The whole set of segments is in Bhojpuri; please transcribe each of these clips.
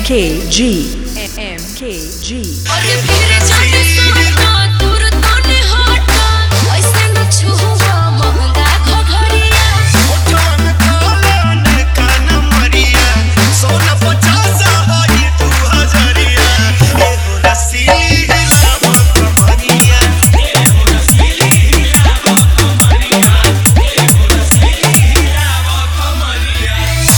MKG MKG अरे फिर जाने सोना दूर तो नहीं हटा ऐसे न छुआ महंगा घघरिया ओठन कालन कान मरिया सोना 50 है 2000 ए हो रसीली हिलाव कमरिया ए हो रसीली हिलाव कमरिया ए हो रसीली हिलाव कमरिया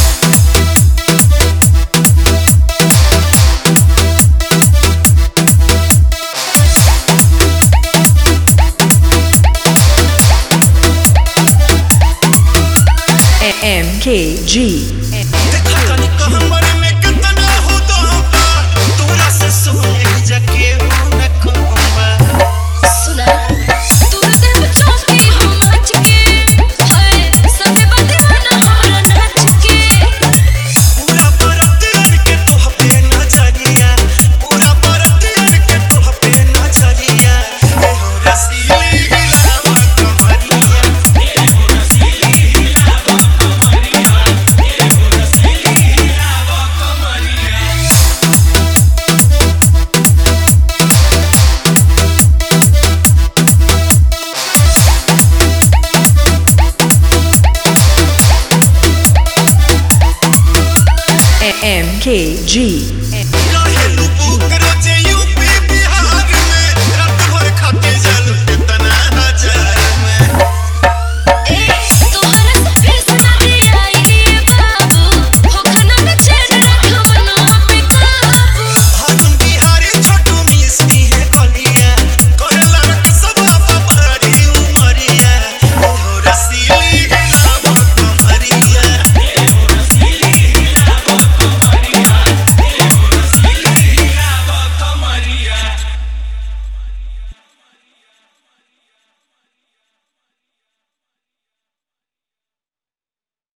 MKG देखा तनी कहमर में कितना हो दम्बा तोरा से सोने जाके हो न कहबा सुना दूर देव चौकी हम नाच के है सबे बदनाना हमरा नाच के पूरा परतियन के तोह पे नजरिया पूरा परतियन के तोह पे नजरिया ए हो रसीली हिलाव कमरिया ए हो रसीली हिलाव कमरिया ए हो रसीली हिलाव कमरिया MKG